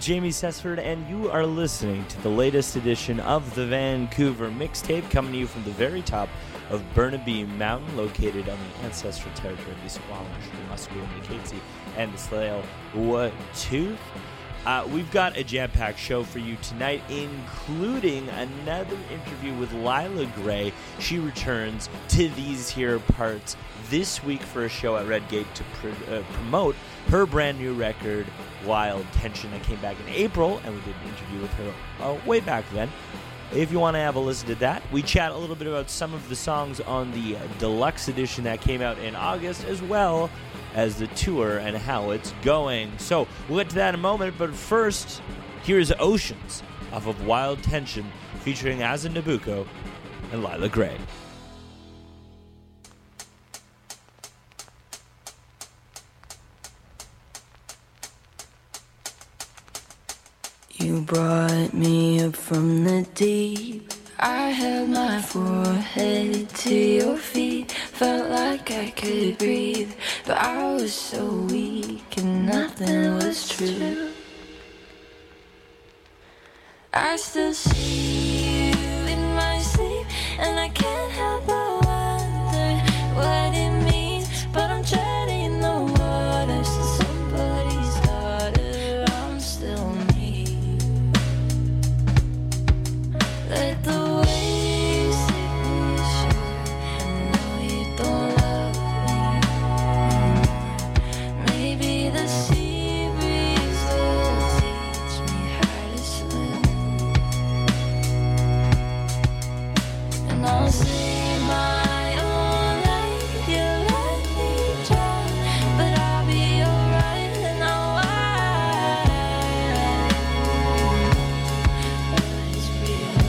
Jamie Sesford, and you are listening to the latest edition of the Vancouver Mixtape, coming to you from the very top of Burnaby Mountain, located on the ancestral territory of the Squamish, the Musqueam, the Katzie, and the Tsleil-Waututh. We've got a jam-packed show for you tonight, including another interview with Lila Gray. She returns to these here parts this week for a show at Redgate to promote her brand new record, Wild Tension, that came back in April, and we did an interview with her way back then. If you want to have a listen to that, we chat a little bit about some of the songs on the deluxe edition that came out in August, as well as the tour and how it's going. So we'll get to that in a moment, but first, here's Oceans off of Wild Tension, featuring Asa Nabucco and Lila Gray. You brought me up from the deep. I held my forehead to your feet. Felt like I could breathe, but I was so weak and nothing was true. I still see you in my sleep, and I can't help but wonder what it means. But I'm treading the water, so somebody's daughter. I'm still me. Let the waves take me ashore. I know you don't love me anymore. Maybe the sea breeze will teach me how to swim. And I'll save my own life. You let me drown, but I'll be alright. And I'll what's real.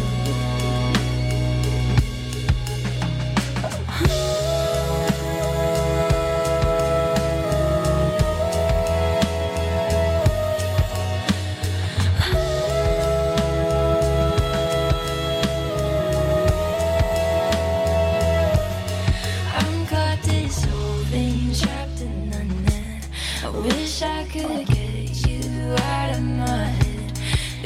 I'm caught dissolving, trapped in a net. I wish I could get you out of my head, but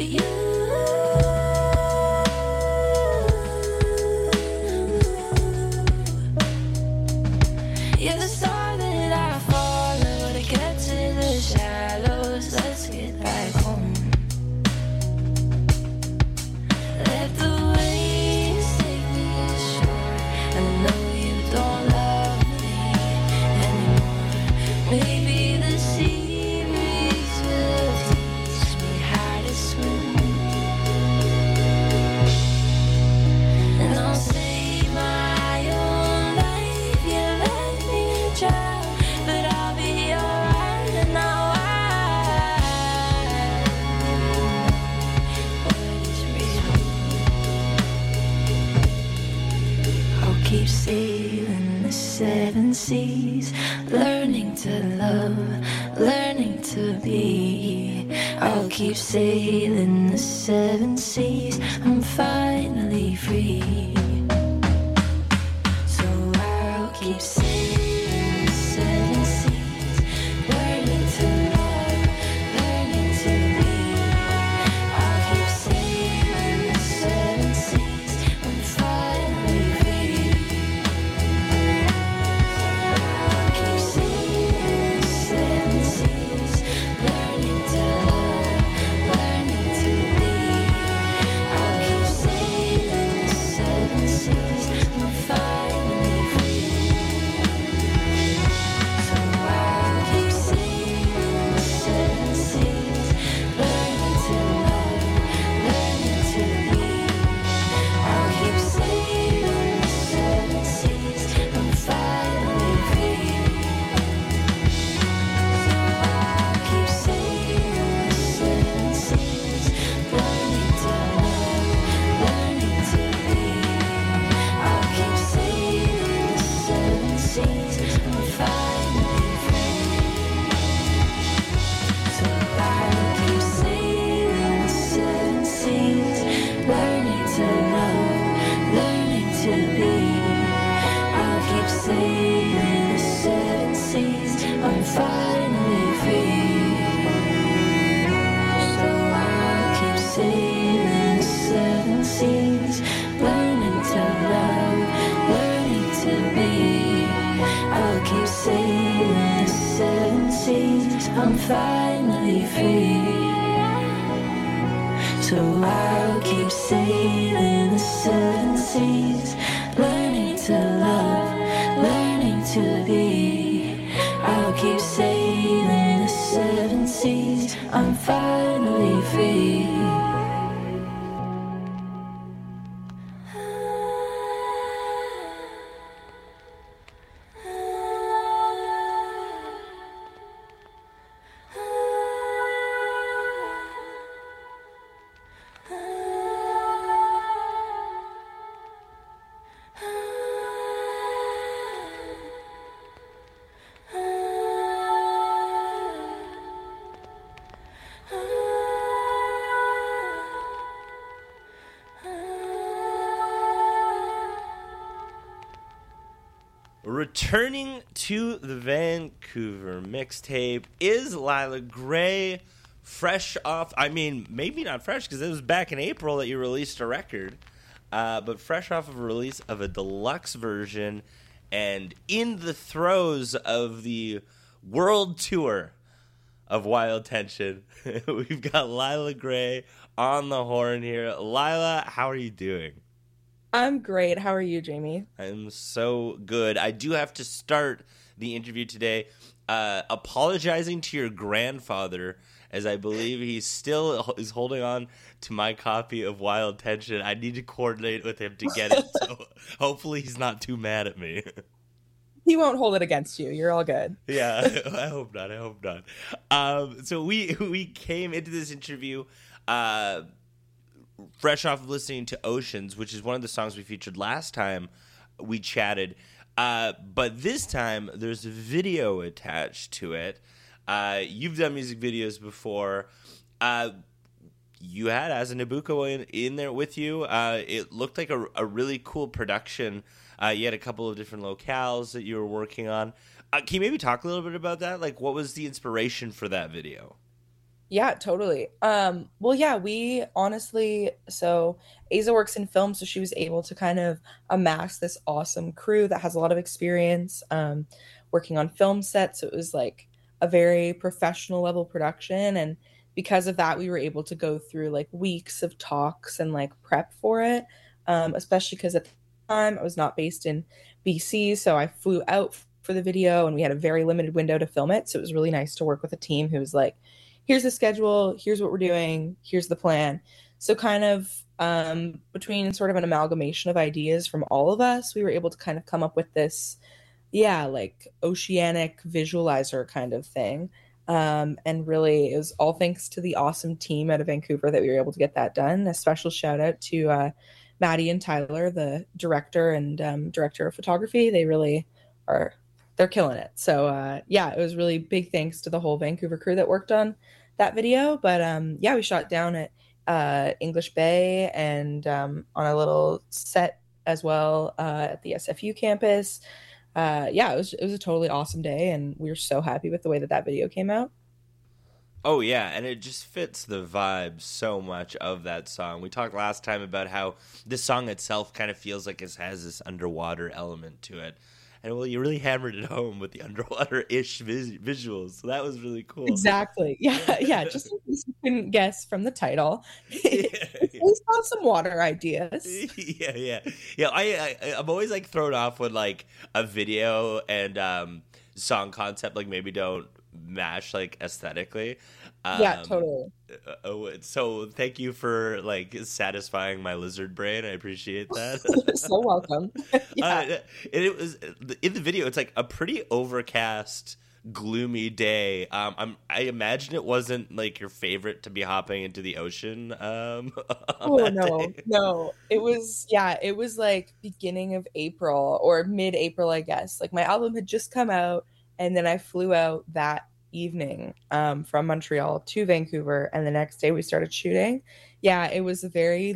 you're the star that I follow to get to the shallows. Let's get back home. Let the waves take me ashore. I know you don't love me anymore. Maybe the sea breeze will teach me how to swim. And I'll save my own life. You let me drown, but I'll be alright. And I'll what is real. I'll keep sailing the seven seas, learning to love, learning to be. I'll keep sailing the seven seas. I'm finally free. So I'll keep sailing the seven seas, learning to love, learning to be. I'll keep sailing the seven seas. I'm finally free. I'll keep sailing the seven seas, learning to love, learning to be. I'll keep sailing the seven I'm finally free. So I'll keep sailing the seven seas, learning to love, learning to be. I'll keep sailing the seven seas, I'm finally free. Returning to the Vancouver mixtape is Lila Gray, fresh off, I mean, maybe not fresh because it was back in April that you released a record, but fresh off of a release of a deluxe version and in the throes of the world tour of Wild Tension. We've got Lila Gray on the horn here. Lila, how are you doing? I'm great. How are you, Jamie? I'm so good. I do have to start the interview today apologizing to your grandfather, as I believe he still is holding on to my copy of Wild Tension. I need to coordinate with him to get it, so hopefully he's not too mad at me. He won't hold it against you. You're all good. Yeah, I hope not. I hope not. So we came into this interview fresh off of listening to Oceans, which is one of the songs we featured last time we chatted. But this time, there's a video attached to it. You've done music videos before. You had Asa Nabucco in there with you. It looked like a really cool production. You had a couple of different locales that you were working on. Can you maybe talk a little bit about that? Like, what was the inspiration for that video? Yeah, totally. Well, yeah, we honestly, so Asa works in film, so she was able to kind of amass this awesome crew that has a lot of experience working on film sets. So it was like a very professional level production. And because of that, we were able to go through like weeks of talks and like prep for it, especially because at the time I was not based in BC. So I flew out for the video and we had a very limited window to film it. So it was really nice to work with a team who was like, here's the schedule, here's what we're doing, here's the plan. So kind of between sort of an amalgamation of ideas from all of us, we were able to kind of come up with this, yeah, like oceanic visualizer kind of thing. And really, it was all thanks to the awesome team out of Vancouver that we were able to get that done. A special shout out to Maddie and Tyler, the director and director of photography. They really are, they're killing it. So yeah, it was really big thanks to the whole Vancouver crew that worked on that video. But yeah, we shot down at English Bay and on a little set as well at the SFU campus. Yeah, it was a totally awesome day, and we were so happy with the way that that video came out. Oh, yeah, and it just fits the vibe so much of that song. We talked last time about how this song itself kind of feels like it has this underwater element to it. And, well, you really hammered it home with the underwater-ish visuals, so that was really cool. Exactly. Yeah, yeah, just in case you couldn't guess from the title. It's based on some water ideas. Yeah. I'm always, like, thrown off when, like, a video and song concept, like, maybe don't match, like, aesthetically. Yeah, totally. So thank you for like satisfying my lizard brain. I appreciate that. You're so welcome. Yeah. It was in the video. It's like a pretty overcast, gloomy day. I imagine it wasn't like your favorite to be hopping into the ocean. Oh no. It was like beginning of April or mid-April, I guess. Like my album had just come out, and then I flew out that evening from Montreal to Vancouver, and the next day we started shooting. Yeah, it was a very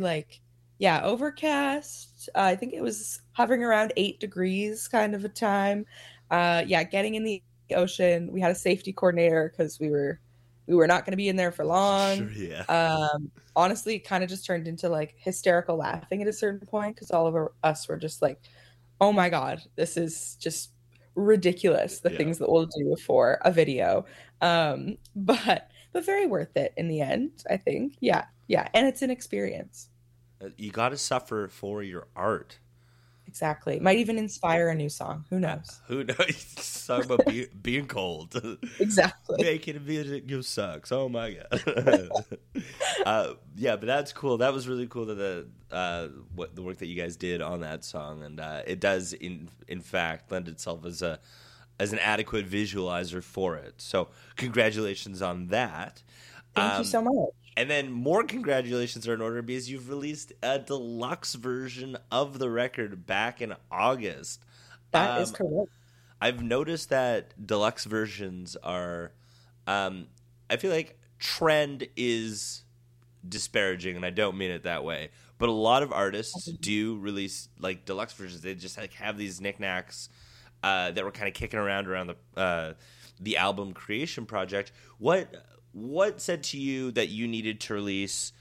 overcast. I think it was hovering around 8 degrees kind of a time. Getting in the ocean. We had a safety coordinator because we were not going to be in there for long. Sure, yeah. Honestly, it kind of just turned into like hysterical laughing at a certain point because all of us were just like, oh my God, this is just ridiculous the Yeah. things that we'll do for a video. But very worth it in the end, I think. Yeah. Yeah. And it's an experience. You got to suffer for your art. Exactly. Might even inspire a new song. Who knows? Who knows? Talk about being cold. Exactly. Making music you sucks. Oh my god. Yeah, but that's cool. That was really cool that the work that you guys did on that song, and it does in fact lend itself as an adequate visualizer for it. So congratulations on that. Thank you so much. And then more congratulations are in order because you've released a deluxe version of the record back in August. That is correct. I've noticed that deluxe versions are, I feel like trend is disparaging, and I don't mean it that way. But a lot of artists do release like deluxe versions. They just like have these knickknacks that were kind of kicking around the album creation project. What said to you that you needed to release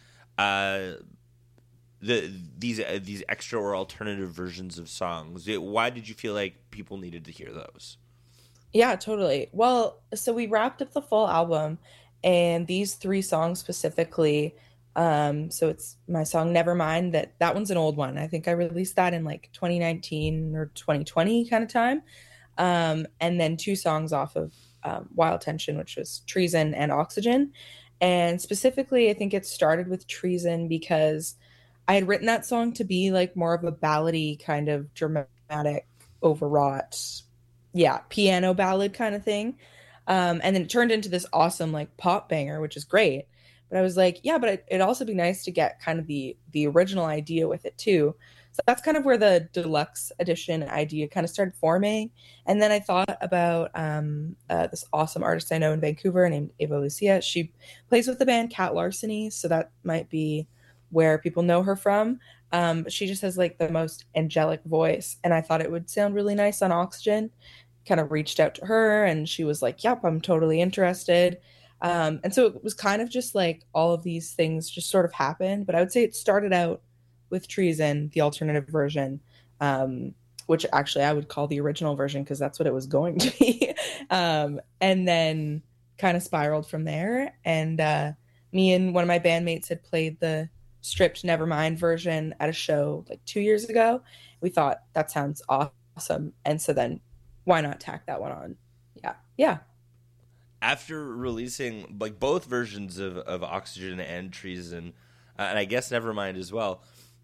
these extra or alternative versions of songs? Why did you feel like people needed to hear those? Yeah, totally. Well, so we wrapped up the full album, and these three songs specifically. So it's my song "Nevermind." That one's an old one. I think I released that in like 2019 or 2020 kind of time. And then two songs off of Wild Tension, which was Treason and Oxygen. And specifically, I think it started with Treason because I had written that song to be like more of a ballady kind of dramatic, overwrought, yeah, piano ballad kind of thing. And then it turned into this awesome like pop banger, which is great. But I was like, yeah, but it'd also be nice to get kind of the original idea with it too. So that's kind of where the deluxe edition idea kind of started forming. And then I thought about this awesome artist I know in Vancouver named Ava Lucia. She plays with the band Cat Larceny, so that might be where people know her from. But she just has like the most angelic voice, and I thought it would sound really nice on Oxygen. Kind of reached out to her, and she was like, "Yep, I'm totally interested." And so it was kind of just like all of these things just sort of happened. But I would say it started out with Treason, the alternative version, which actually I would call the original version because that's what it was going to be. And then kind of spiraled from there. And me and one of my bandmates had played the stripped Nevermind version at a show like 2 years ago. We thought that sounds awesome. And so then why not tack that one on? Yeah. Yeah. After releasing like both versions of Oxygen and Treason, and I guess Nevermind as well,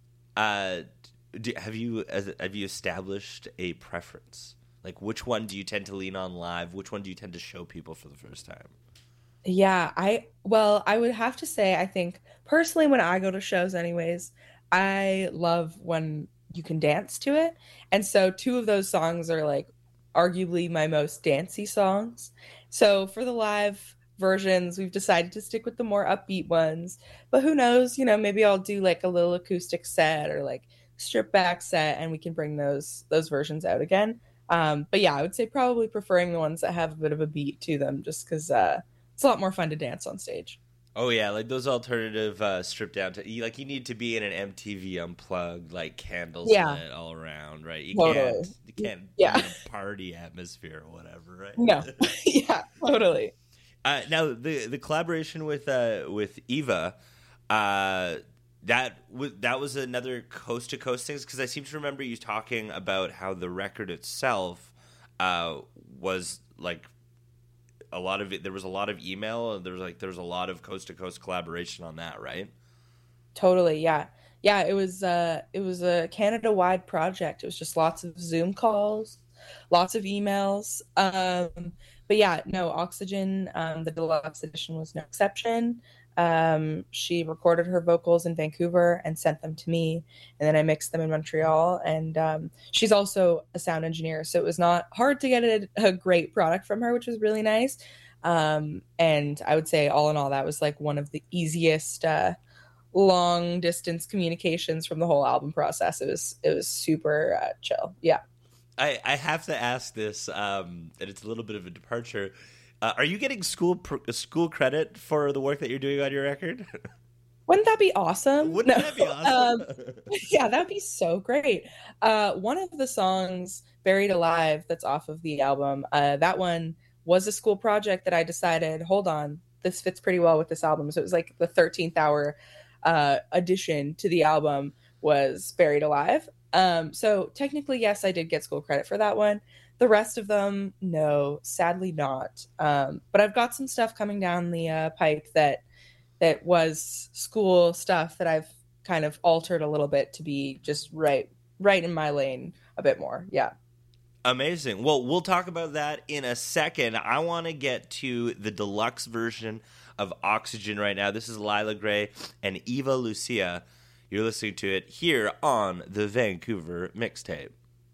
have you established a preference? Like, which one do you tend to lean on live? Which one do you tend to show people for the first time? Yeah, I would have to say I think personally when I go to shows anyways, I love when you can dance to it. And so two of those songs are like arguably my most dancey songs. So for the live versions, we've decided to stick with the more upbeat ones. But who knows, maybe I'll do like a little acoustic set or like stripped back set and we can bring those versions out again. But yeah, I would say probably preferring the ones that have a bit of a beat to them just because it's a lot more fun to dance on stage. Oh yeah, like those alternative stripped down to you need to be in an MTV Unplugged like candles lit all around, right? You can't be in a party atmosphere or whatever, right? No, yeah, totally. Now the collaboration with Eva, that was another coast to coast thing because I seem to remember you talking about how the record itself was like. A lot of it, there was a lot of email and there was a lot of coast to coast collaboration on that, right? Totally, yeah. It was a Canada wide project. It was just lots of Zoom calls, lots of emails. But yeah, no, Oxygen, the deluxe edition was no exception. She recorded her vocals in Vancouver and sent them to me, and then I mixed them in Montreal. And she's also a sound engineer, so it was not hard to get a great product from her, which was really nice. And I would say, all in all, that was like one of the easiest long distance communications from the whole album process. It was super chill. Yeah. I have to ask this, and it's a little bit of a departure. Are you getting school credit for the work that you're doing on your record? Wouldn't that be awesome? Wouldn't No. that be awesome? Yeah, that'd be so great. One of the songs, Buried Alive, that's off of the album, that one was a school project that I decided, hold on, this fits pretty well with this album. So it was like the 13th hour addition to the album was Buried Alive. So technically, yes, I did get school credit for that one. The rest of them, no, sadly not. But I've got some stuff coming down the pipe that was school stuff that I've kind of altered a little bit to be just right in my lane a bit more. Yeah. Amazing. Well, we'll talk about that in a second. I want to get to the deluxe version of Oxygen right now. This is Lila Gray and Eva Lucia. You're listening to it here on the Vancouver Mixtape.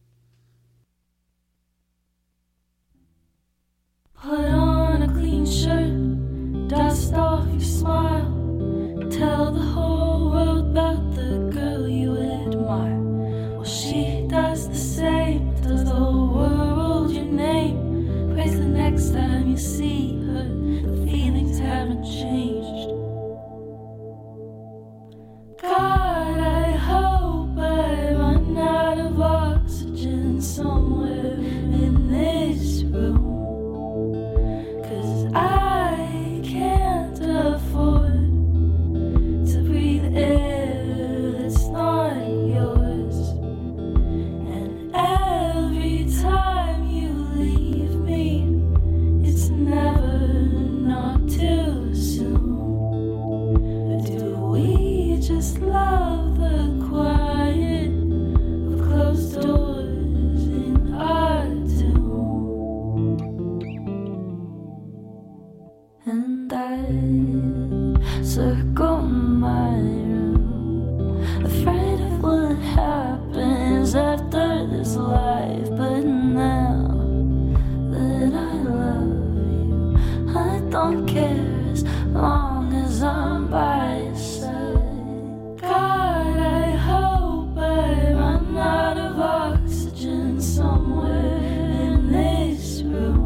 Put on a clean shirt, dust off your smile, tell the whole world about the girl you admire. Well, she does the same, tells the whole world your name. Prays the next time you see her, the feelings haven't changed. God, I hope I run out of oxygen somewhere in this room. I can't afford to breathe air that's not yours. And every time you leave me, it's never not too soon. Or do we just love the quiet of closed doors in our tomb? And I circle my room, afraid of what happens after this life. But now that I love you, I don't care as long as I'm by your side. God, I hope I run out of oxygen somewhere in this room.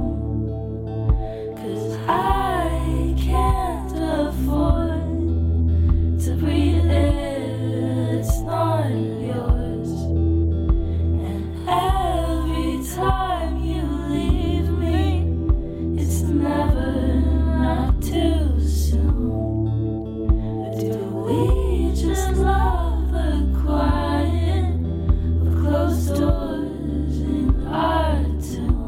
I can't afford to breathe air that's not yours. And every time you leave me, it's never not too soon. Or do we just love the quiet of closed doors in our tomb?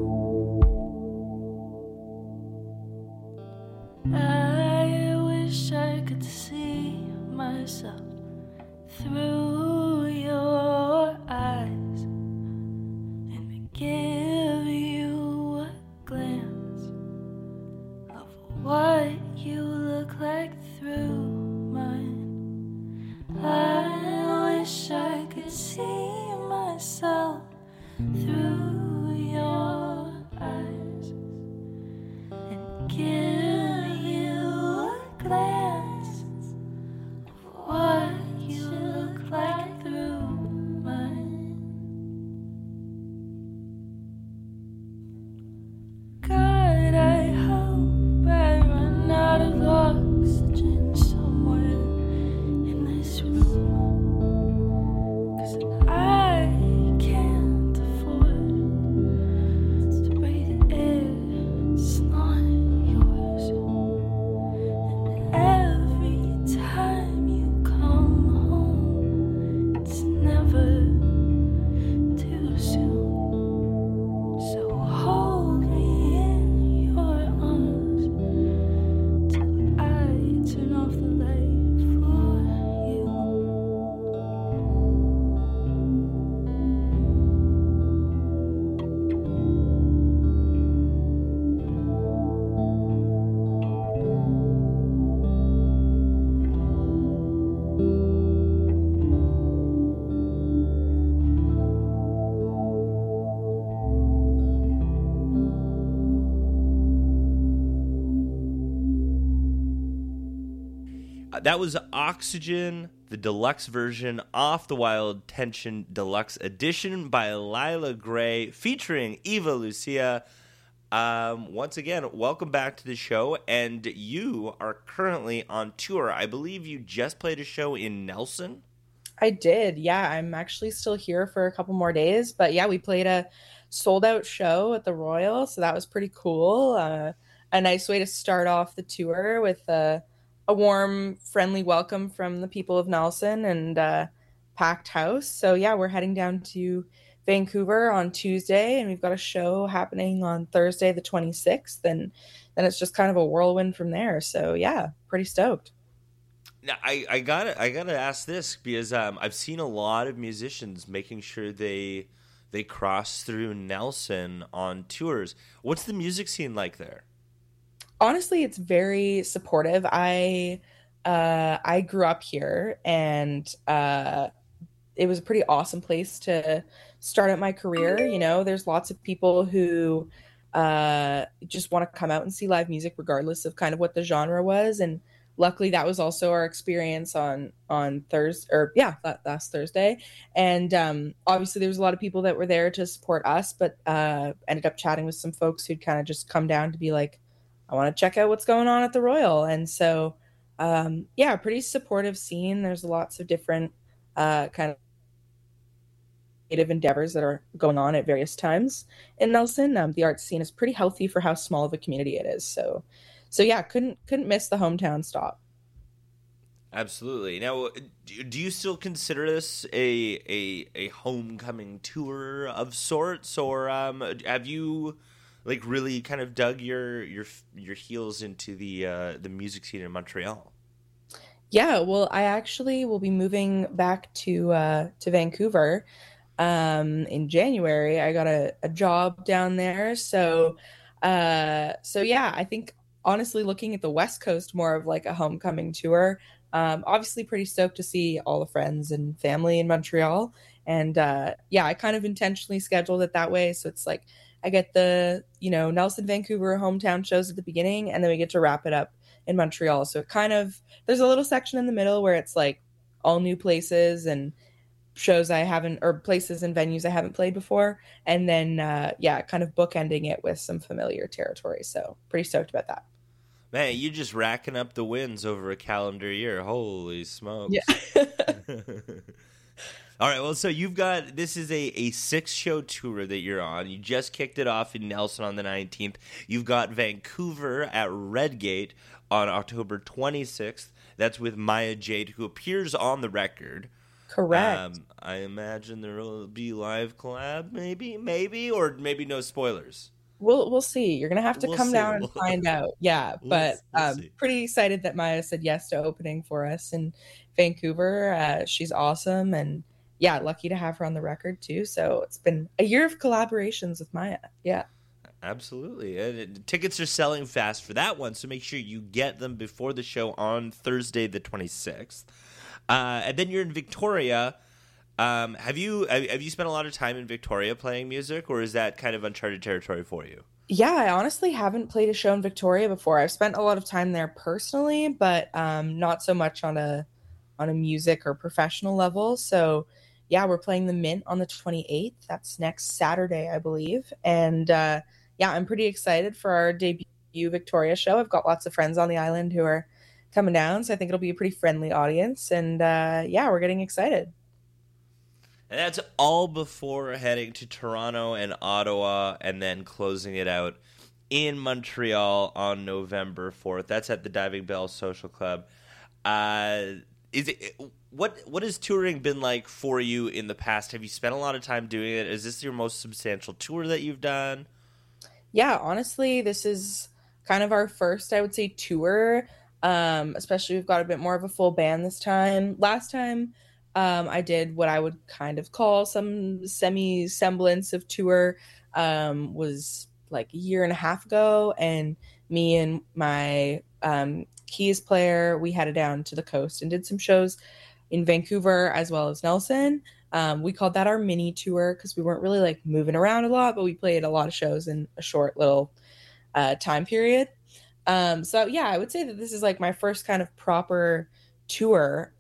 I wish I could see myself through your eyes and give you a glance of what you look like through mine. I wish I could see myself through your eyes and give you a glance of what you look like through mine. God, I hope I run out of oxygen somewhere in this room, 'cause I can't afford to breathe air it's not yours. And every time you come home, it's never too soon. So hold me in your arms till I turn off the light for you. That was Oxygen, the deluxe version off the Wild Tension Deluxe Edition by Lila Gray, featuring Eva Lucia. Once again, welcome back to the show. And you are currently on tour. I believe you just played a show in Nelson. I did. Yeah, I'm actually still here for a couple more days. But yeah, we played a sold out show at the Royal. So that was pretty cool. A nice way to start off the tour with a warm, friendly welcome from the people of Nelson and packed house. So yeah, we're heading down to Vancouver on Tuesday, and we've got a show happening on Thursday, the 26th. And then it's just kind of a whirlwind from there. So yeah, pretty stoked. Now, I gotta ask this because I've seen a lot of musicians making sure they cross through Nelson on tours. What's the music scene like there? Honestly, it's very supportive. I grew up here, and it was a pretty awesome place to start out my career. You know, there's lots of people who just want to come out and see live music regardless of kind of what the genre was. And luckily that was also our experience on Thursday, or yeah, last Thursday. And obviously there was a lot of people that were there to support us, but ended up chatting with some folks who'd kind of just come down to be like, I want to check out what's going on at the Royal. And so yeah, pretty supportive scene. There's lots of different kind of creative endeavors that are going on at various times in Nelson. The art scene is pretty healthy for how small of a community it is. So yeah, couldn't miss the hometown stop. Absolutely. Now, do you still consider this a homecoming tour of sorts, or have you like really kind of dug your heels into the music scene in Montreal? Yeah, well, I actually will be moving back to Vancouver in January. I got a job down there, so yeah, I think honestly looking at the West Coast more of like a homecoming tour. Obviously pretty stoked to see all the friends and family in Montreal. And yeah, I kind of intentionally scheduled it that way. So it's like I get the, Nelson, Vancouver hometown shows at the beginning, and then we get to wrap it up in Montreal. So it kind of, there's a little section in the middle where it's like all new places and shows I haven't, or places and venues I haven't played before. And then, yeah, kind of bookending it with some familiar territory. So pretty stoked about that. Man, you're just racking up the wins over a calendar year. Holy smokes. Yeah. All right, well, so this is a 6-show tour that you're on. You just kicked it off in Nelson on the 19th. You've got Vancouver at Redgate on October 26th. That's with Maya Jade, who appears on the record. Correct. I imagine there will be live collab, maybe, or maybe no spoilers. We'll see. You're gonna have to We'll come see. down and find out. Yeah, but We'll see. pretty excited that Maya said yes to opening for us in Vancouver. She's awesome, and yeah, lucky to have her on the record too. So it's been a year of collaborations with Maya. Yeah. Absolutely. And tickets are selling fast for that one, so make sure you get them before the show on Thursday the 26th. And then you're in Victoria. Have you spent a lot of time in Victoria playing music, or is that kind of uncharted territory for you? Yeah, I honestly haven't played a show in Victoria before. I've spent a lot of time there personally, but not so much on a music or professional level. So yeah, we're playing the Mint on the 28th. That's next Saturday, I believe. And yeah, I'm pretty excited for our debut Victoria show. I've got lots of friends on the island who are coming down, so I think it'll be a pretty friendly audience. And yeah, we're getting excited. And that's all before heading to Toronto and Ottawa and then closing it out in Montreal on November 4th. That's at the Diving Bell Social Club. What has touring been like for you in the past? Have you spent a lot of time doing it? Is this your most substantial tour that you've done? Yeah, honestly, this is kind of our first, I would say, tour. Especially we've got a bit more of a full band this time. Last time, I did what I would kind of call some semi semblance of tour. Was like a year and a half ago, and me and my keys player, we headed down to the coast and did some shows in Vancouver as well as Nelson. We called that our mini tour because we weren't really like moving around a lot, but we played a lot of shows in a short little time period. So yeah, I would say that this is like my first kind of proper tour.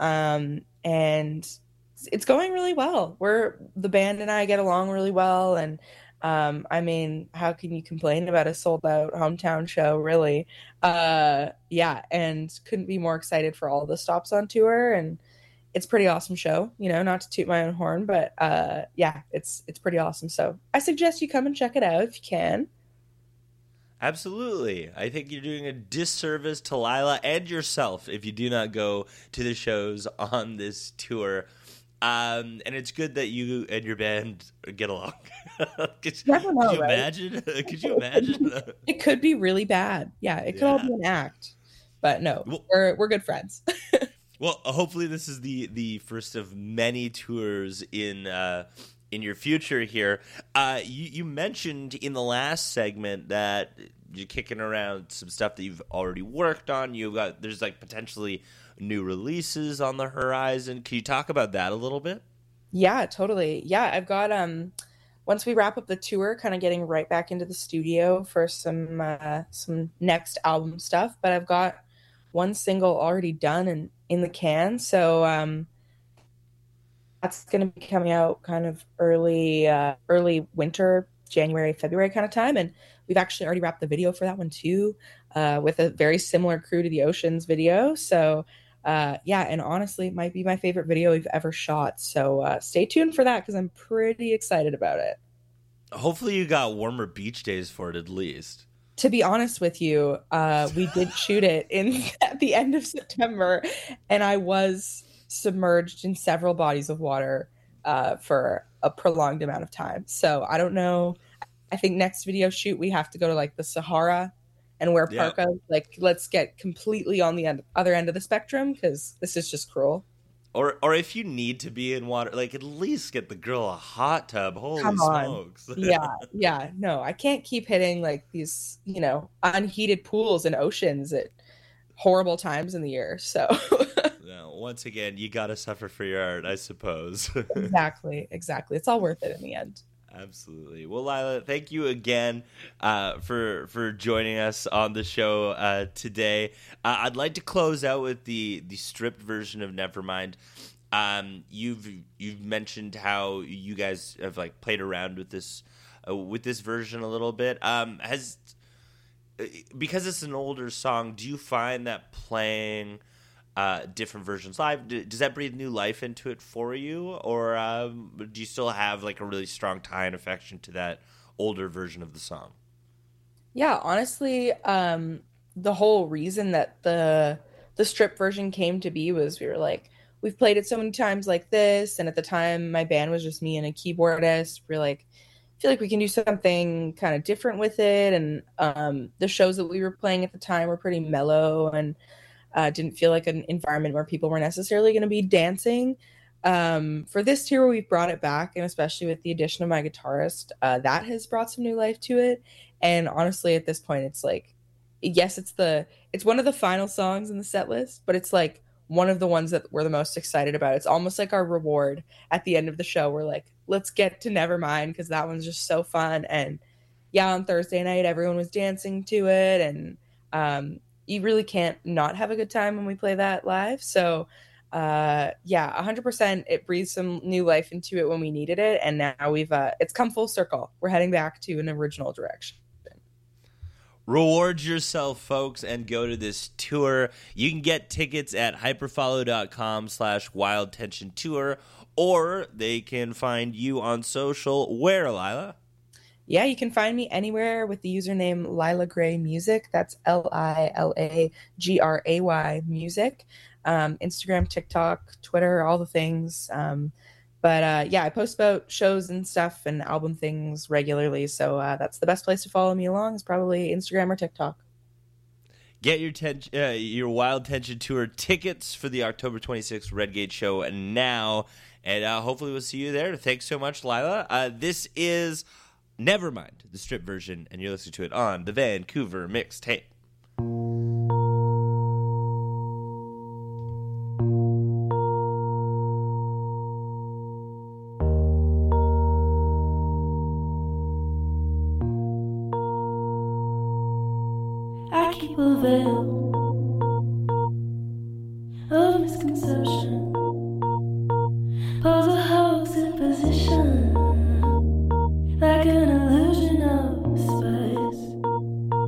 And it's going really well. The band and I get along really well, and I mean, how can you complain about a sold out hometown show, really? Yeah, and couldn't be more excited for all the stops on tour. And it's a pretty awesome show, not to toot my own horn, but yeah, it's pretty awesome. So I suggest you come and check it out if you can. Absolutely. I think you're doing a disservice to Lila and yourself if you do not go to the shows on this tour. And it's good that you and your band get along. Never know, could you right? imagine? Could you imagine? It could be really bad. Yeah, it could all Yeah. be an act. But no, Well, we're good friends. well, hopefully this is the first of many tours in your future here. You mentioned in the last segment that you're kicking around some stuff that you've already worked on. There's like potentially new releases on the horizon. Can you talk about that a little bit? Yeah, totally. Yeah, I've got once we wrap up the tour, kind of getting right back into the studio for some next album stuff, but I've got one single already done and in the can. So that's going to be coming out kind of early winter, January, February kind of time, and we've actually already wrapped the video for that one too, with a very similar crew to the Oceans video. So yeah, and honestly, it might be my favorite video we've ever shot. So stay tuned for that because I'm pretty excited about it. Hopefully you got warmer beach days for it at least. To be honest with you, we did shoot it in at the end of September, and I was submerged in several bodies of water for a prolonged amount of time. So I don't know. I think next video shoot we have to go to like the Sahara and wear Yeah. parkas. Like, let's get completely on the other end of the spectrum because this is just cruel. Or if you need to be in water, like at least get the girl a hot tub. Holy Come on. smokes. Yeah, no, I can't keep hitting like these, unheated pools and oceans at horrible times in the year. So No, once again, you gotta suffer for your art, I suppose. exactly. It's all worth it in the end. Absolutely. Well, Lila, thank you again for joining us on the show today. I'd like to close out with the stripped version of Nevermind. You've mentioned how you guys have like played around with this version a little bit. Because it's an older song, do you find that playing different versions live, does that breathe new life into it for you, or do you still have like a really strong tie and affection to that older version of the song? Yeah, honestly, the whole reason that the strip version came to be was we were like, we've played it so many times like this, and at the time my band was just me and a keyboardist. We're like, feel like we can do something kind of different with it, and the shows that we were playing at the time were pretty mellow and didn't feel like an environment where people were necessarily going to be dancing. For this tour, we've brought it back, and especially with the addition of my guitarist, that has brought some new life to it. And honestly, at this point, it's like, yes, it's one of the final songs in the set list, but it's like one of the ones that we're the most excited about. It's almost like our reward at the end of the show. We're like, let's get to Nevermind because that one's just so fun. And yeah, on Thursday night, everyone was dancing to it, and you really can't not have a good time when we play that live. So yeah, 100%, it breathed some new life into it when we needed it, and now it's come full circle. We're heading back to an original direction. Reward yourself, folks, and go to this tour. You can get tickets at hyperfollow.com/wild tension tour, or they can find you on social. Where, Lila? Yeah, you can find me anywhere with the username Lila Gray Music. That's LILAGRAY Music. Instagram, TikTok, Twitter, all the things. But yeah, I post about shows and stuff and album things regularly. So that's the best place to follow me along is probably Instagram or TikTok. Get your Wild Tension Tour tickets for the October 26th Redgate show now, and hopefully we'll see you there. Thanks so much, Lila. This is Nevermind, the strip version, and you're listening to it on the Vancouver Mixtape. I keep a veil of misconception